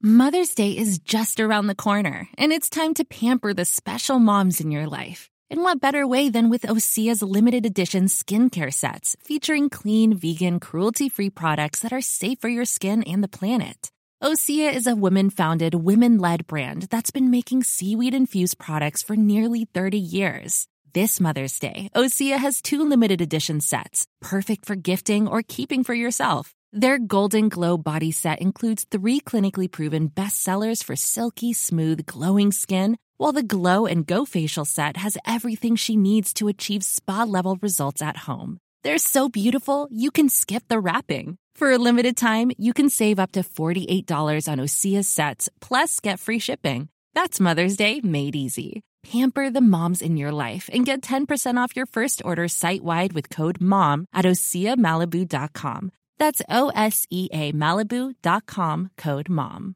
Mother's Day is just around the corner, and it's time to pamper the special moms in your life. And what better way than with Osea's limited edition skincare sets featuring clean, vegan, cruelty-free products that are safe for your skin and the planet. Osea is a women-founded, women-led brand that's been making seaweed-infused products for nearly 30 years. This Mother's Day, Osea has 2 limited edition sets, perfect for gifting or keeping for yourself. Their Golden Glow body set includes 3 clinically proven bestsellers for silky, smooth, glowing skin, while the Glow and Go facial set has everything she needs to achieve spa-level results at home. They're so beautiful, you can skip the wrapping. For a limited time, you can save up to $48 on Osea's sets, plus get free shipping. That's Mother's Day made easy. Pamper the moms in your life and get 10% off your first order site-wide with code MOM at OseaMalibu.com. That's OSEA Malibu.com, code MOM.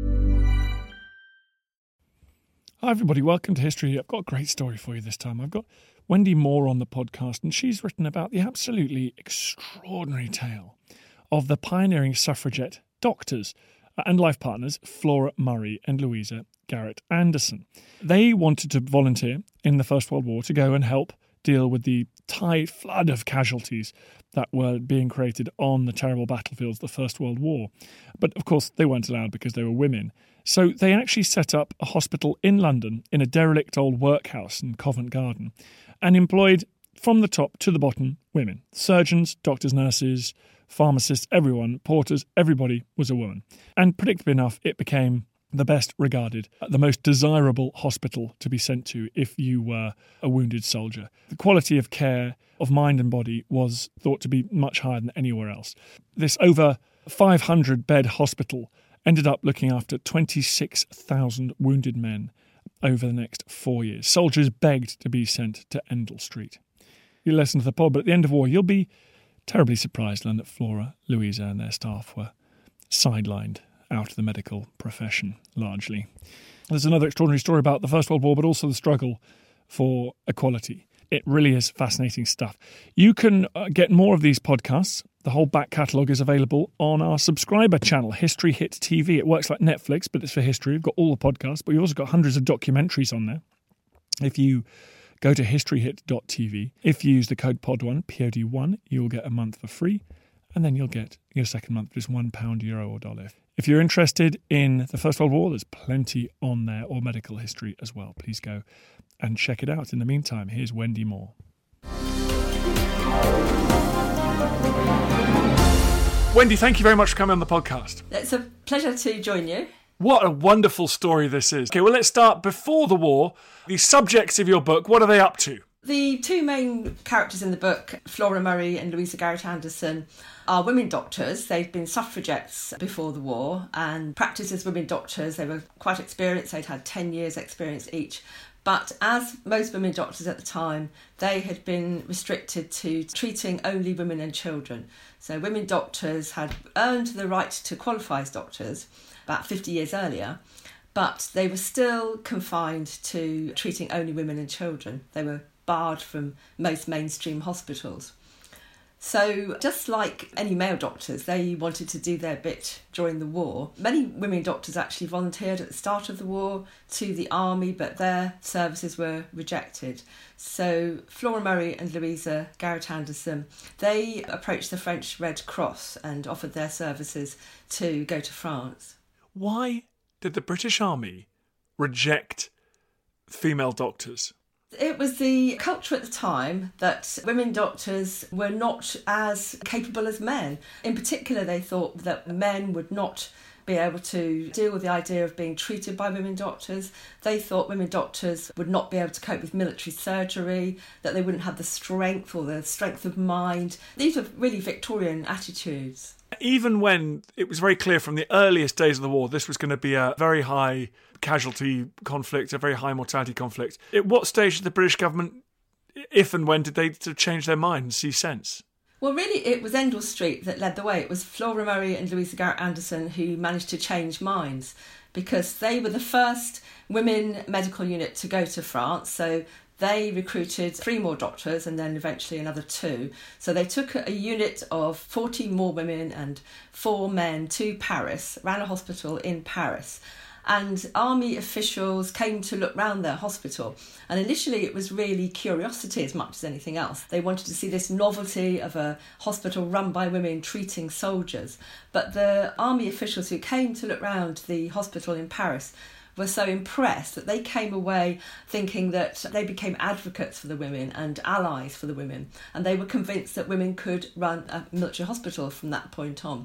Hi everybody, welcome to History. I've got a great story for you this time. I've got Wendy Moore on the podcast, and she's written about the absolutely extraordinary tale of the pioneering suffragette doctors and life partners Flora Murray and Louisa Garrett Anderson. They wanted to volunteer in the First World War to go and help deal with the flood of casualties that were being created on the terrible battlefields of the First World War. But of course they weren't allowed because they were women. So they actually set up a hospital in London in a derelict old workhouse in Covent Garden and employed from the top to the bottom women. Surgeons, doctors, nurses, pharmacists, everyone, porters, everybody was a woman. And predictably enough, it became the best regarded, the most desirable hospital to be sent to if you were a wounded soldier. The quality of care of mind and body was thought to be much higher than anywhere else. This over 500-bed hospital ended up looking after 26,000 wounded men over the next 4 years. Soldiers begged to be sent to Endell Street. You listen to the pod, but at the end of war, you'll be terribly surprised to learn that Flora, Louisa and their staff were sidelined out of the medical profession, largely. There's another extraordinary story about the First World War, but also the struggle for equality. It really is fascinating stuff. You can get more of these podcasts. The whole back catalogue is available on our subscriber channel, History Hit TV. It works like Netflix, but it's for history. We've got all the podcasts, but we've also got hundreds of documentaries on there. If you go to historyhit.tv, if you use the code POD1, POD1, you'll get a month for free, and then you'll get your second month for just £1, euro or dollar. If you're interested in the First World War, there's plenty on there, or medical history as well. Please go and check it out. In the meantime, here's Wendy Moore. Wendy, thank you very much for coming on the podcast. It's a pleasure to join you. What a wonderful story this is. Okay, well, let's start before the war. The subjects of your book, what are they up to? The 2 main characters in the book, Flora Murray and Louisa Garrett Anderson, are women doctors. They've been suffragettes before the war and practiced as women doctors. They were quite experienced. They'd had 10 years experience each. But as most women doctors at the time, they had been restricted to treating only women and children. So women doctors had earned the right to qualify as doctors about 50 years earlier, but they were still confined to treating only women and children. They were barred from most mainstream hospitals. So just like any male doctors, they wanted to do their bit during the war. Many women doctors actually volunteered at the start of the war to the army, but their services were rejected. So Flora Murray and Louisa Garrett Anderson, they approached the French Red Cross and offered their services to go to France. Why did the British Army reject female doctors? It was the culture at the time that women doctors were not as capable as men. In particular, they thought that men would not be able to deal with the idea of being treated by women doctors. They thought women doctors would not be able to cope with military surgery, that they wouldn't have the strength or the strength of mind. These were really Victorian attitudes. Even when it was very clear from the earliest days of the war, this was going to be a very high casualty conflict, a very high mortality conflict. At what stage did the British government, if and when, did they change their mind and see sense? Well, really, it was Endell Street that led the way. It was Flora Murray and Louisa Garrett Anderson who managed to change minds, because they were the first women medical unit to go to France. So they recruited 3 more doctors and then eventually another 2. So they took a unit of 40 more women and 4 men to Paris, ran a hospital in Paris. And army officials came to look round their hospital. And initially it was really curiosity as much as anything else. They wanted to see this novelty of a hospital run by women treating soldiers. But the army officials who came to look round the hospital in Paris were so impressed that they came away thinking that they became advocates for the women and allies for the women. And they were convinced that women could run a military hospital from that point on.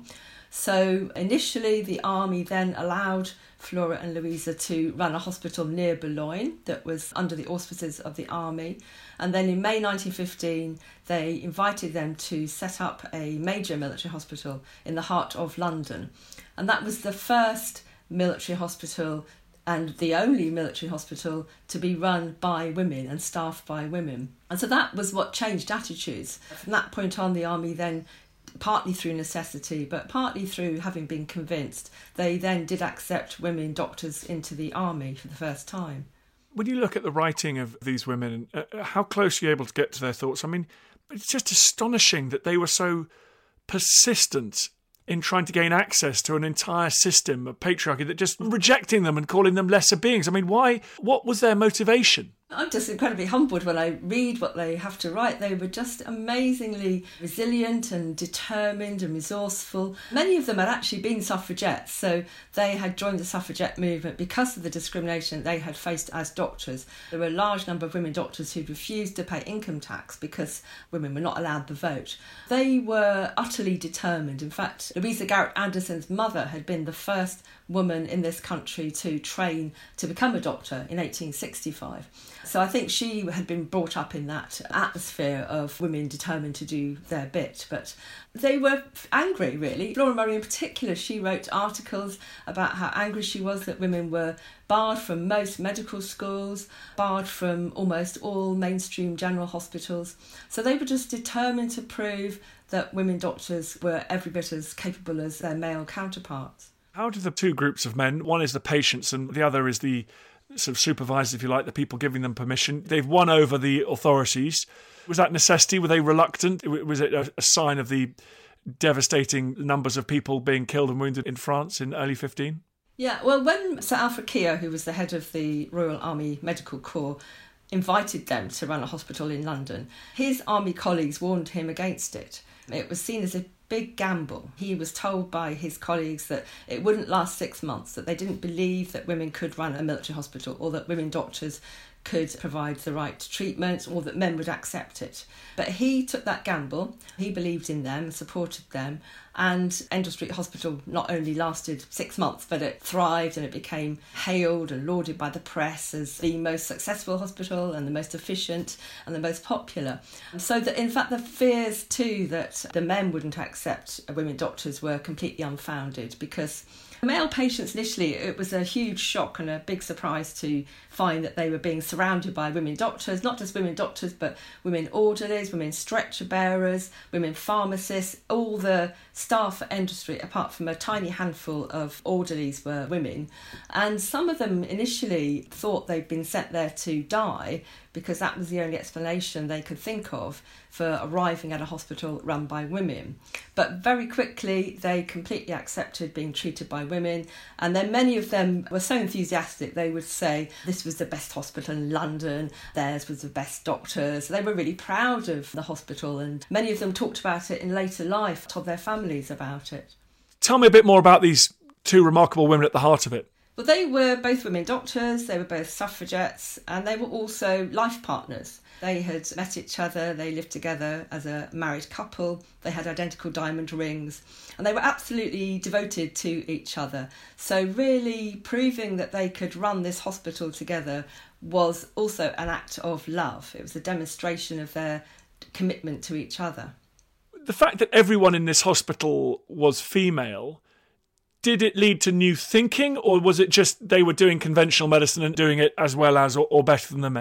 So initially the army then allowed Flora and Louisa to run a hospital near Boulogne that was under the auspices of the army. And then in May 1915, they invited them to set up a major military hospital in the heart of London. And that was the first military hospital and the only military hospital to be run by women and staffed by women. And so that was what changed attitudes. From that point on, the army then, partly through necessity, but partly through having been convinced, they then did accept women doctors into the army for the first time. When you look at the writing of these women, how close are you able to get to their thoughts? I mean, it's just astonishing that they were so persistent in trying to gain access to an entire system of patriarchy, that just rejecting them and calling them lesser beings. I mean, why? What was their motivation? I'm just incredibly humbled when I read what they have to write. They were just amazingly resilient and determined and resourceful. Many of them had actually been suffragettes, so they had joined the suffragette movement because of the discrimination they had faced as doctors. There were a large number of women doctors who refused to pay income tax because women were not allowed the vote. They were utterly determined. In fact, Louisa Garrett Anderson's mother had been the first woman in this country to train to become a doctor in 1865. So I think she had been brought up in that atmosphere of women determined to do their bit. But they were angry, really. Flora Murray in particular, she wrote articles about how angry she was that women were barred from most medical schools, barred from almost all mainstream general hospitals. So they were just determined to prove that women doctors were every bit as capable as their male counterparts. How do the two groups of men, one is the patients and the other is the sort of supervisors, if you like, the people giving them permission, they've won over the authorities. Was that necessity? Were they reluctant? Was it a sign of the devastating numbers of people being killed and wounded in France in early 15? Yeah, well, when Sir Alfred Keogh, who was the head of the Royal Army Medical Corps, invited them to run a hospital in London, his army colleagues warned him against it. It was seen as a big gamble. He was told by his colleagues that it wouldn't last 6 months, that they didn't believe that women could run a military hospital or that women doctors could provide the right treatment or that men would accept it. But he took that gamble. He believed in them, supported them, and Endell Street Hospital not only lasted 6 months, but it thrived and it became hailed and lauded by the press as the most successful hospital and the most efficient and the most popular. So that in fact the fears too that the men wouldn't accept women doctors were completely unfounded, because male patients initially, it was a huge shock and a big surprise to find that they were being surrounded by women doctors, not just women doctors, but women orderlies, women stretcher bearers, women pharmacists. All the staff at Endell Street, apart from a tiny handful of orderlies, were women. And some of them initially thought they'd been sent there to die, because that was the only explanation they could think of for arriving at a hospital run by women. But very quickly, they completely accepted being treated by women. And then many of them were so enthusiastic, they would say this was the best hospital in London, theirs was the best doctors. They were really proud of the hospital, and many of them talked about it in later life, told their families about it. Tell me a bit more about these two remarkable women at the heart of it. Well, they were both women doctors, they were both suffragettes, and they were also life partners. They had met each other, they lived together as a married couple, they had identical diamond rings, and they were absolutely devoted to each other. So really proving that they could run this hospital together was also an act of love. It was a demonstration of their commitment to each other. The fact that everyone in this hospital was female, did it lead to new thinking, or was it just they were doing conventional medicine and doing it as well as or better than the men?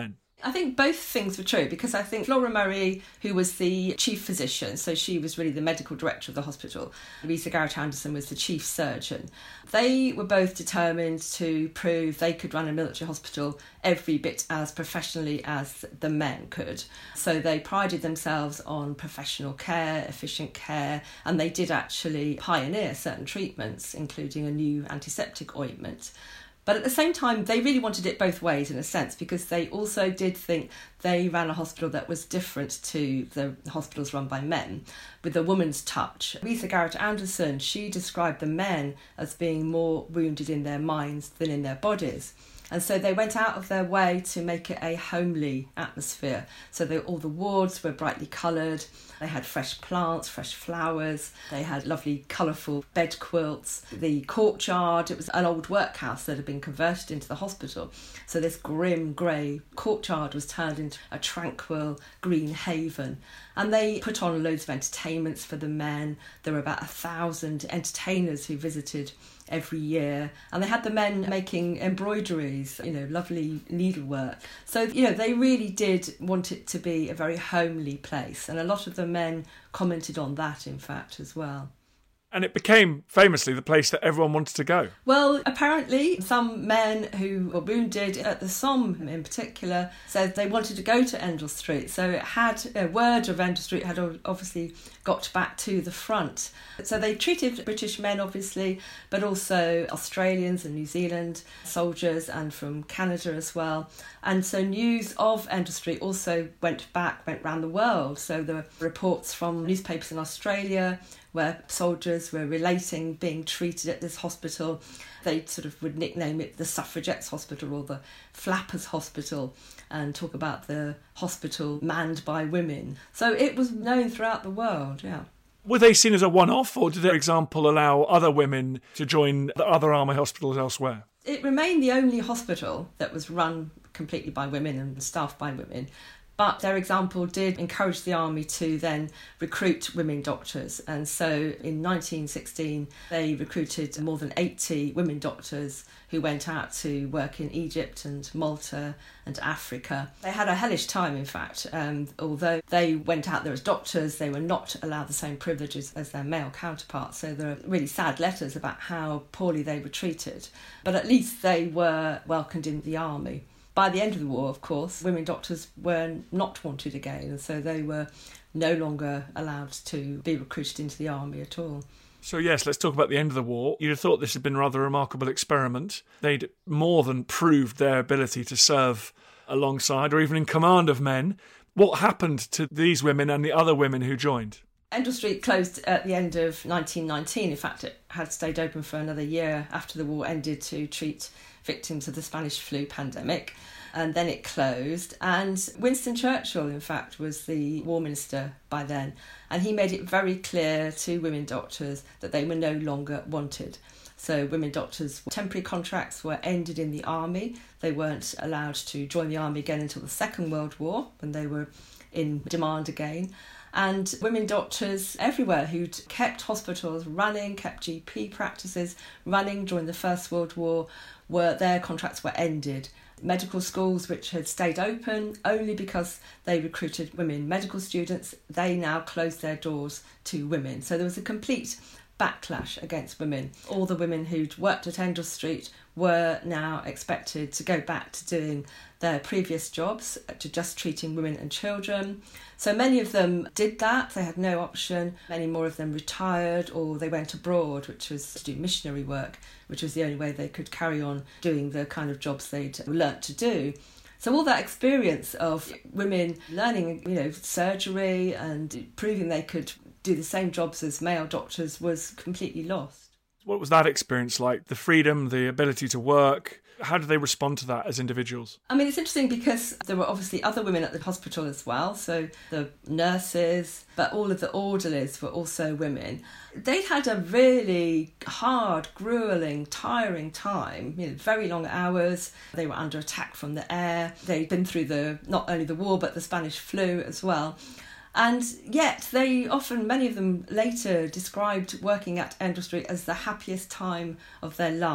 I think both things were true, because I think Flora Murray, who was the chief physician, so she was really the medical director of the hospital, Louisa Garrett Anderson was the chief surgeon. They were both determined to prove they could run a military hospital every bit as professionally as the men could. So they prided themselves on professional care, efficient care, and they did actually pioneer certain treatments, including a new antiseptic ointment. But at the same time, they really wanted it both ways, in a sense, because they also did think they ran a hospital that was different to the hospitals run by men, with a woman's touch. Louisa Garrett Anderson, she described the men as being more wounded in their minds than in their bodies. And so they went out of their way to make it a homely atmosphere. So all the wards were brightly coloured. They had fresh plants, fresh flowers. They had lovely colourful bed quilts. The courtyard, it was an old workhouse that had been converted into the hospital. So this grim grey courtyard was turned into a tranquil green haven. And they put on loads of entertainments for the men. There were about 1,000 entertainers who visited every year, and they had the men making embroideries, lovely needlework. So, they really did want it to be a very homely place, and a lot of the men commented on that, in fact, as well. And it became famously the place that everyone wanted to go. Well, apparently some men who were wounded at the Somme in particular said they wanted to go to Endell Street. So it had a word of Endell Street had obviously got back to the front. So they treated British men, obviously, but also Australians and New Zealand soldiers, and from Canada as well. And so news of Endell Street also went round the world. So there were reports from newspapers in Australia where soldiers were relating being treated at this hospital. They sort of would nickname it the Suffragettes Hospital or the Flappers Hospital, and talk about the hospital manned by women. So it was known throughout the world, yeah. Were they seen as a one-off, or did their example allow other women to join the other army hospitals elsewhere? It remained the only hospital that was run completely by women and staffed by women. But their example did encourage the army to then recruit women doctors. And so in 1916, they recruited more than 80 women doctors who went out to work in Egypt and Malta and Africa. They had a hellish time, in fact. Although they went out there as doctors, they were not allowed the same privileges as their male counterparts. So there are really sad letters about how poorly they were treated. But at least they were welcomed in the army. By the end of the war, of course, women doctors were not wanted again, and so they were no longer allowed to be recruited into the army at all. So yes, let's talk about the end of the war. You'd have thought this had been a rather remarkable experiment. They'd more than proved their ability to serve alongside or even in command of men. What happened to these women and the other women who joined? Endell Street closed at the end of 1919. In fact, it had stayed open for another year after the war ended to treat victims of the Spanish flu pandemic, and then it closed. And Winston Churchill, in fact, was the war minister by then, and he made it very clear to women doctors that they were no longer wanted. So women doctors' temporary contracts were ended in the army. They weren't allowed to join the army again until the Second World War, when they were in demand again. And women doctors everywhere who'd kept hospitals running, kept GP practices running during the First World War, their contracts were ended. Medical schools which had stayed open only because they recruited women medical students, they now closed their doors to women. So there was a complete backlash against women. All the women who'd worked at Endell Street were now expected to go back to doing their previous jobs, to just treating women and children. So many of them did that. They had no option. Many more of them retired, or they went abroad, which was to do missionary work, which was the only way they could carry on doing the kind of jobs they'd learnt to do. So all that experience of women learning, surgery and proving they could do the same jobs as male doctors was completely lost. What was that experience like? The freedom, the ability to work? How did they respond to that as individuals? I mean, it's interesting because there were obviously other women at the hospital as well. So the nurses, but all of the orderlies were also women. They'd had a really hard, gruelling, tiring time, very long hours. They were under attack from the air. They'd been through not only the war, but the Spanish flu as well. And yet many of them later described working at Endell Street as the happiest time of their life.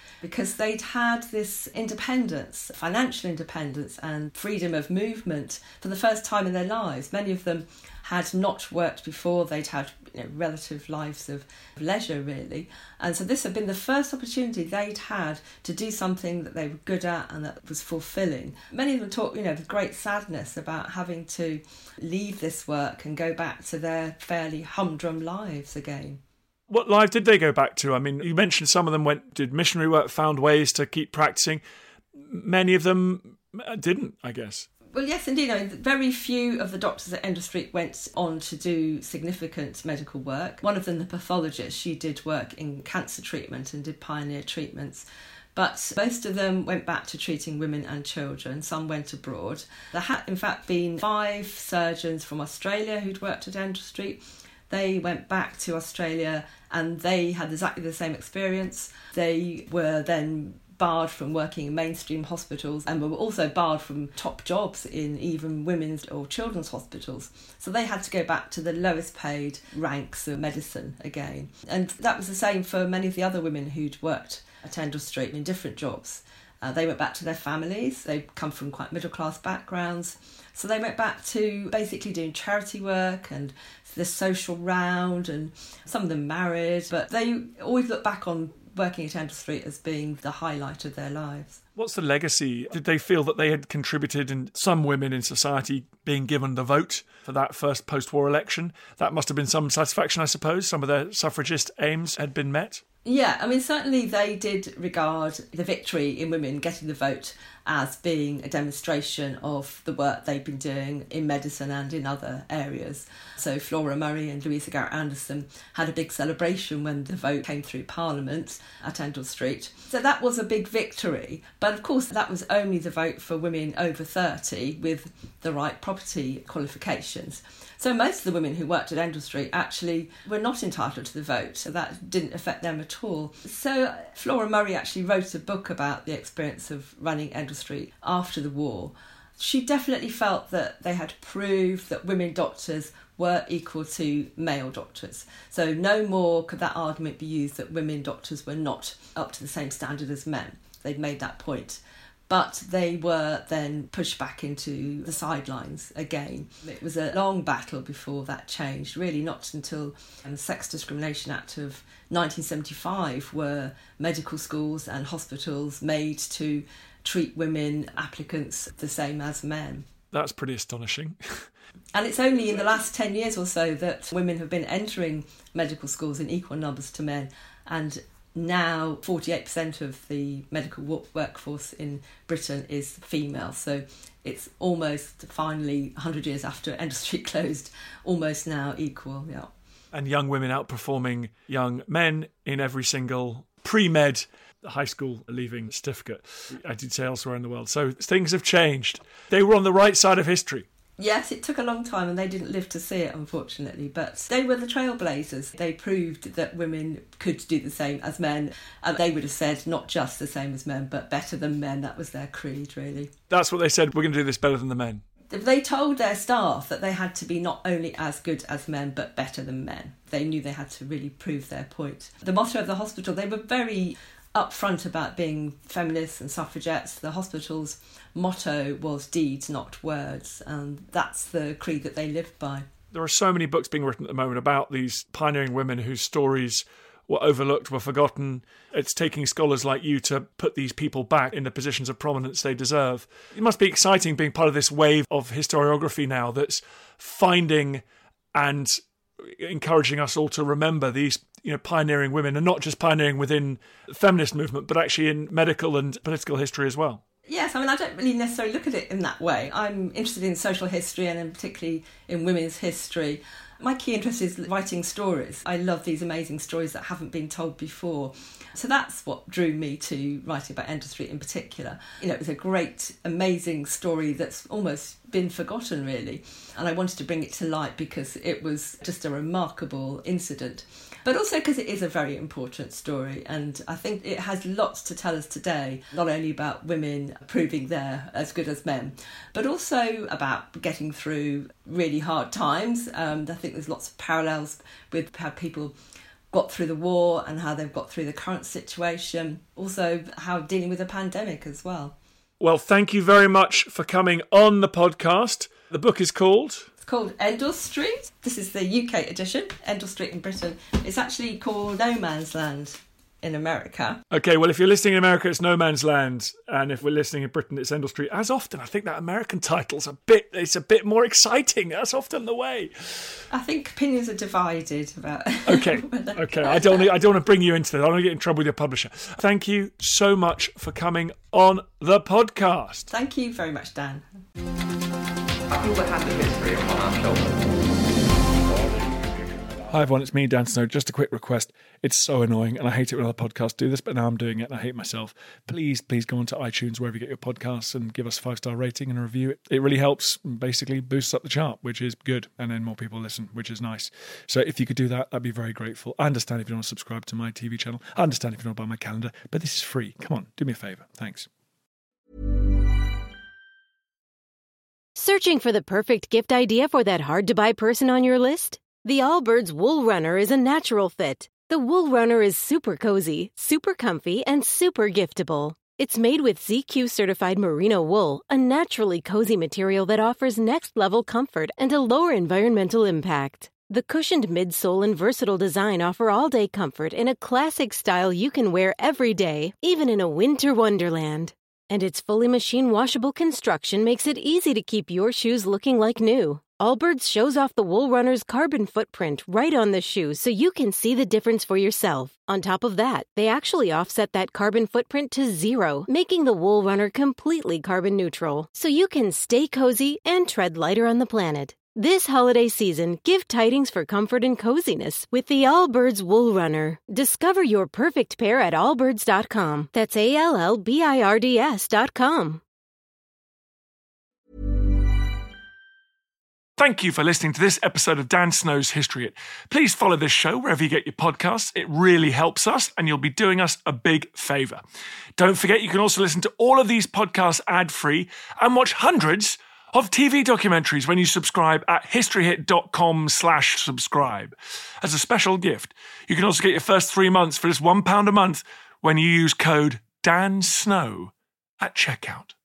because they'd had this independence, financial independence and freedom of movement for the first time in their lives. Many of them had not worked before. They'd had relative lives of leisure, really. And so this had been the first opportunity they'd had to do something that they were good at and that was fulfilling. Many of them talk, with great sadness about having to leave this work and go back to their fairly humdrum lives again. What life did they go back to? I mean, you mentioned some of them did missionary work, found ways to keep practicing. Many of them didn't, I guess. Well, yes, indeed. Very few of the doctors at Endell Street went on to do significant medical work. One of them, the pathologist, she did work in cancer treatment and did pioneer treatments. But most of them went back to treating women and children. Some went abroad. There had, in fact, been 5 surgeons from Australia who'd worked at Endell Street. They went back to Australia and they had exactly the same experience. They were then barred from working in mainstream hospitals and were also barred from top jobs in even women's or children's hospitals. So they had to go back to the lowest paid ranks of medicine again. And that was the same for many of the other women who'd worked at Endell Street in different jobs. They went back to their families. They'd come from quite middle class backgrounds. So they went back to basically doing charity work and the social round, and some of them married, but they always look back on working at Endell Street as being the highlight of their lives. What's the legacy? Did they feel that they had contributed in some women in society being given the vote for that first post-war election? That must have been some satisfaction, I suppose. Some of their suffragist aims had been met. Yeah, certainly they did regard the victory in women getting the vote as being a demonstration of the work they'd been doing in medicine and in other areas. So Flora Murray and Louisa Garrett-Anderson had a big celebration when the vote came through Parliament at Endell Street. So that was a big victory. But of course, that was only the vote for women over 30 with the right property qualifications. So most of the women who worked at Endell Street actually were not entitled to the vote, so that didn't affect them at all. So Flora Murray actually wrote a book about the experience of running Endell Street after the war. She definitely felt that they had proved that women doctors were equal to male doctors. So no more could that argument be used that women doctors were not up to the same standard as men. They'd made that point. But they were then pushed back into the sidelines again. It was a long battle before that changed, really not until the Sex Discrimination Act of 1975 were medical schools and hospitals made to treat women applicants the same as men. That's pretty astonishing. And it's only in the last 10 years or so that women have been entering medical schools in equal numbers to men, and now 48% of the medical workforce in Britain is female. So it's almost finally 100 years after Endell Street closed, almost now equal, yeah. And young women outperforming young men in every single pre-med high school leaving certificate, I did say elsewhere in the world. So things have changed. They were on the right side of history. Yes, it took a long time and they didn't live to see it, unfortunately, but they were the trailblazers. They proved that women could do the same as men, and they would have said not just the same as men, but better than men. That was their creed, really. That's what they said, we're going to do this better than the men. They told their staff that they had to be not only as good as men, but better than men. They knew they had to really prove their point. The motto of the hospital, they were very upfront about being feminists and suffragettes. The hospital's motto was deeds, not words, and that's the creed that they lived by. There are so many books being written at the moment about these pioneering women whose stories were overlooked, were forgotten. It's taking scholars like you to put these people back in the positions of prominence they deserve. It must be exciting being part of this wave of historiography now that's finding and encouraging us all to remember these pioneering women, and not just pioneering within the feminist movement, but actually in medical and political history as well. Yes, I don't really necessarily look at it in that way. I'm interested in social history and particularly in women's history. My key interest is writing stories. I love these amazing stories that haven't been told before. So that's what drew me to writing about Endell Street in particular. It was a great, amazing story that's almost been forgotten, really. And I wanted to bring it to light because it was just a remarkable incident. But also because it is a very important story, and I think it has lots to tell us today, not only about women proving they're as good as men, but also about getting through really hard times. I think there's lots of parallels with how people got through the war and how they've got through the current situation. Also, how dealing with a pandemic as well. Well, thank you very much for coming on the podcast. The book is called? It's called Endell Street. This is the UK edition. Endell Street in Britain. It's actually called No Man's Land in America. Okay, well, if you're listening in America, it's No Man's Land. And if we're listening in Britain, it's Endell Street. As often, I think that American title's a bit more exciting. That's often the way. I think opinions are divided about... Okay. I don't want to bring you into that. I don't want to get in trouble with your publisher. Thank you so much for coming on the podcast. Thank you very much, Dan. I feel the hand of history upon our shoulders. Hi everyone, it's me, Dan Snow. Just a quick request. It's so annoying and I hate it when other podcasts do this, but now I'm doing it and I hate myself. Please go onto iTunes, wherever you get your podcasts, and give us a 5-star rating and a review. It really helps, basically boosts up the chart, which is good, and then more people listen, which is nice. So if you could do that, I'd be very grateful. I understand if you don't want to subscribe to my TV channel. I understand if you don't buy my calendar, but this is free. Come on, do me a favour. Thanks. Searching for the perfect gift idea for that hard-to-buy person on your list? The Allbirds Wool Runner is a natural fit. The Wool Runner is super cozy, super comfy, and super giftable. It's made with ZQ-certified merino wool, a naturally cozy material that offers next-level comfort and a lower environmental impact. The cushioned midsole and versatile design offer all-day comfort in a classic style you can wear every day, even in a winter wonderland. And its fully machine-washable construction makes it easy to keep your shoes looking like new. Allbirds shows off the Wool Runner's carbon footprint right on the shoe so you can see the difference for yourself. On top of that, they actually offset that carbon footprint to 0, making the Wool Runner completely carbon neutral, so you can stay cozy and tread lighter on the planet. This holiday season, give tidings for comfort and coziness with the Allbirds Wool Runner. Discover your perfect pair at allbirds.com. That's ALLBIRDS.com. Thank you for listening to this episode of Dan Snow's History Hit. Please follow this show wherever you get your podcasts. It really helps us, and you'll be doing us a big favour. Don't forget, you can also listen to all of these podcasts ad-free and watch hundreds of TV documentaries when you subscribe at historyhit.com/subscribe. As a special gift, you can also get your first 3 months for just £1 a month when you use code DANSNOW at checkout.